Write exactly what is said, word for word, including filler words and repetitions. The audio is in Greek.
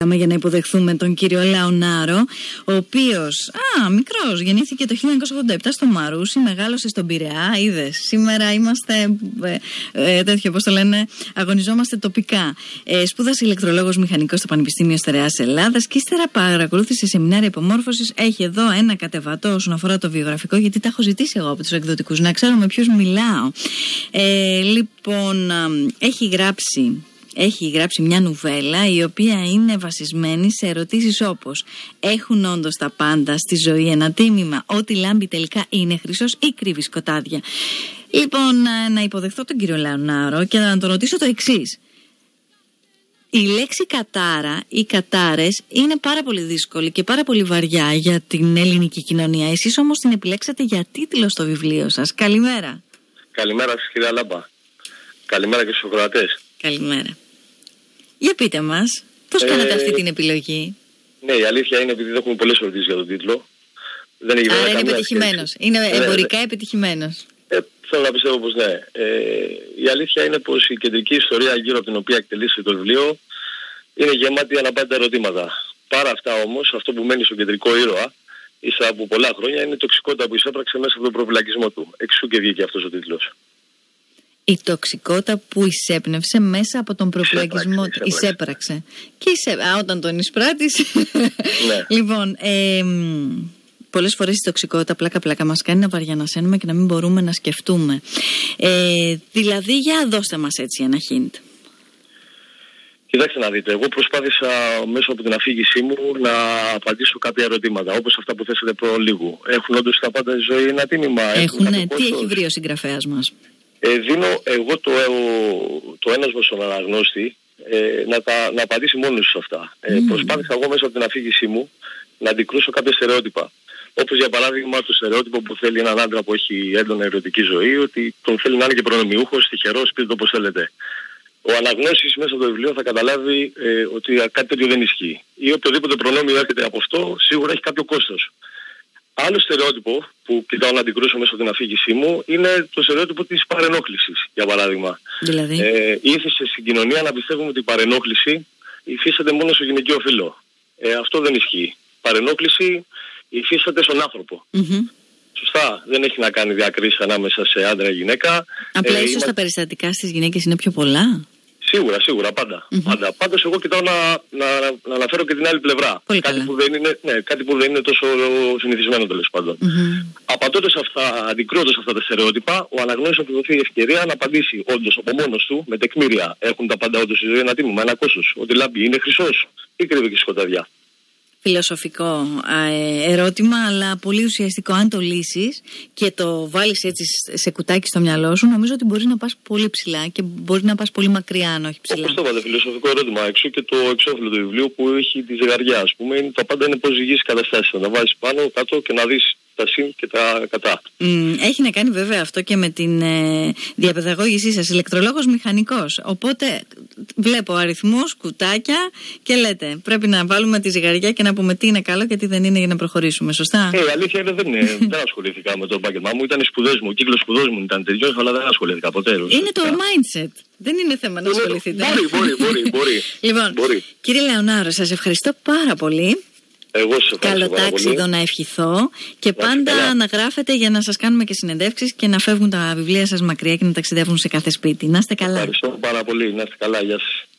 Για να υποδεχθούμε τον κύριο Λεωνάρο, ο οποίος, α, μικρός, γεννήθηκε το χίλια εννιακόσια ογδόντα επτά στο Μαρούσι, μεγάλωσε στον Πειραιά. Είδες, σήμερα είμαστε ε, ε, τέτοιο, πώς το λένε, αγωνιζόμαστε τοπικά. Ε, σπούδασε ηλεκτρολόγος μηχανικός στο Πανεπιστήμιο Στερεάς Ελλάδας και ύστερα παρακολούθησε σεμινάρια υπομόρφωσης. Έχει εδώ ένα κατεβατό όσον αφορά το βιογραφικό, γιατί τα έχω ζητήσει εγώ από τους εκδοτικούς, να ξέρω με ποιους μιλάω. Ε, λοιπόν, έχει γράψει. Έχει γράψει μια νουβέλα η οποία είναι βασισμένη σε ερωτήσεις όπως: έχουν όντως τα πάντα στη ζωή ένα τίμημα? Ό,τι λάμπει τελικά είναι χρυσός ή κρύβει σκοτάδια? Λοιπόν, να υποδεχθώ τον κύριο Λεωνάρο και να τον ρωτήσω το εξής. Η λέξη κατάρα ή κατάρες είναι πάρα πολύ δύσκολη και πάρα πολύ βαριά για την ελληνική κοινωνία. Εσείς όμως την επιλέξατε για τίτλο στο βιβλίο σας. Καλημέρα. Καλημέρα σας, κυρία Λάμπα. Καλημέρα και στους ακροατές. Καλημέρα. Για πείτε μας, πώς ε, κάνατε αυτή την επιλογή? Ναι, η αλήθεια είναι επειδή δεν έχουμε πολλές ερωτήσεις για τον τίτλο. Δεν έχει Άρα είναι επιτυχημένος. Είναι εμπορικά ναι, επιτυχημένος. Ε, θέλω να πιστεύω πως ναι. Ε, η αλήθεια είναι πως η κεντρική ιστορία γύρω από την οποία εκτελήσει το βιβλίο είναι γεμάτη αναπάντητα ερωτήματα. Παρά αυτά όμως, αυτό που μένει στον κεντρικό ήρωα ίσα από πολλά χρόνια είναι η τοξικότητα που εισέπραξε μέσα από τον προφυλακισμό του. Εξού και βγήκε αυτός ο τίτλος. Η τοξικότητα που εισέπνευσε μέσα από τον προφυλακισμό του. Εισέπραξε. Και εισέ... Α, όταν τον εισπράττεις. Ναι. Λοιπόν, ε, πολλές φορές η τοξικότητα πλάκα-πλάκα μας κάνει να βαριανασένουμε και να μην μπορούμε να σκεφτούμε. Ε, δηλαδή, για δώστε μας έτσι ένα hint. Κοιτάξτε να δείτε, εγώ προσπάθησα μέσω από την αφήγησή μου να απαντήσω κάποια ερωτήματα, όπως αυτά που θέσατε προ λίγου. Έχουν όντως τα πάντα στη ζωή ένα τίμημα? Έχουν, ναι. Τι έχει βρει ο συγγραφέας μας? Ε, δίνω εγώ το, το ένασμα στον αναγνώστη ε, να, τα, να απαντήσει μόνος σε αυτά. Ε, mm. Προσπάθησα εγώ μέσα από την αφήγησή μου να αντικρούσω κάποια στερεότυπα. Όπως για παράδειγμα το στερεότυπο που θέλει έναν άντρα που έχει έντονα ερωτική ζωή, ότι τον θέλει να είναι και προνομιούχος, τυχερός, πείτε το όπως θέλετε. Ο αναγνώστης μέσα από το βιβλίο θα καταλάβει ε, ότι κάτι τέτοιο δεν ισχύει. Ή οποιοδήποτε προνόμιο έρχεται από αυτό σίγουρα έχει κάποιο κόστος. Άλλο στερεότυπο που κοιτάω να αντικρούσω μέσα από την αφήγησή μου είναι το στερεότυπο της παρενόχλησης, για παράδειγμα. Δηλαδή. Ε, ήθισε στην κοινωνία να πιστεύουμε ότι η παρενόχληση υφίσταται μόνο στο γυναικείο φύλο. Ε, αυτό δεν ισχύει. Παρενόχληση υφίσταται στον άνθρωπο. Mm-hmm. Σωστά. Δεν έχει να κάνει διακρίσεις ανάμεσα σε άντρα και γυναίκα. Απλά ε, ίσως είμα... τα περιστατικά στις γυναίκες είναι πιο πολλά. Σίγουρα, σίγουρα, πάντα. Mm-hmm. πάντα. Πάντως εγώ κοιτάω να, να, να αναφέρω και την άλλη πλευρά. Κάτι που, δεν είναι, ναι, κάτι που δεν είναι τόσο συνηθισμένο τέλος πάντων. Mm-hmm. Απαντώντας αυτά, αντικρούοντας αυτά τα στερεότυπα, ο αναγνώστης θα του δοθεί η ευκαιρία να απαντήσει όντως από μόνος του με τεκμήρια. Έχουν τα πάντα όντως στη ζωή ένα τίμημα, ένα κόστος? Ότι λάμπει είναι χρυσός ή κρύβει και σκοταδιά? Φιλοσοφικό ε, ερώτημα, αλλά πολύ ουσιαστικό. Αν το λύσεις και το βάλεις έτσι σε κουτάκι στο μυαλό σου, νομίζω ότι μπορείς να πας πολύ ψηλά και μπορείς να πας πολύ μακριά, αν όχι ψηλά. Όπως το είπατε, φιλοσοφικό ερώτημα. Εξού και το εξώφυλλο του βιβλίου που έχει τη ζυγαριά, ας πούμε, είναι, τα πάντα είναι πώς ζυγείς καταστάσεις. Να τα βάζεις πάνω, κάτω και να δεις τα συν και τα κατά. Mm, έχει να κάνει βέβαια αυτό και με την ε, διαπαιδαγώγησή σας. Ηλεκτρολόγος μηχανικός. Οπότε βλέπω αριθμούς, κουτάκια και λέτε πρέπει να βάλουμε τη ζυγαριά και να πούμε τι είναι καλό και τι δεν είναι για να προχωρήσουμε. Σωστά? Ε, η αλήθεια είναι δεν, είναι, δεν ασχολήθηκα με το επάγγελμά μου. Ήταν οι σπουδές μου, ο κύκλος σπουδών μου ήταν τελειώς, αλλά δεν ασχολήθηκα ποτέ. Είναι το mindset. Δεν είναι θέμα να ασχοληθείτε. Μπορεί, μπορεί, μπορεί. μπορεί. Λοιπόν, μπορεί. Κύριε Λεωνάρο, σας ευχαριστώ πάρα πολύ. Εγώ σε ευχαριστώ. Καλοτάξιδο να ευχηθώ και πάντα καλά να γράφετε για να σας κάνουμε και συνεντεύξεις και να φεύγουν τα βιβλία σας μακριά και να ταξιδεύουν σε κάθε σπίτι. Να είστε καλά. Ευχαριστώ πάρα πολύ. Να είστε καλά. Γεια σας.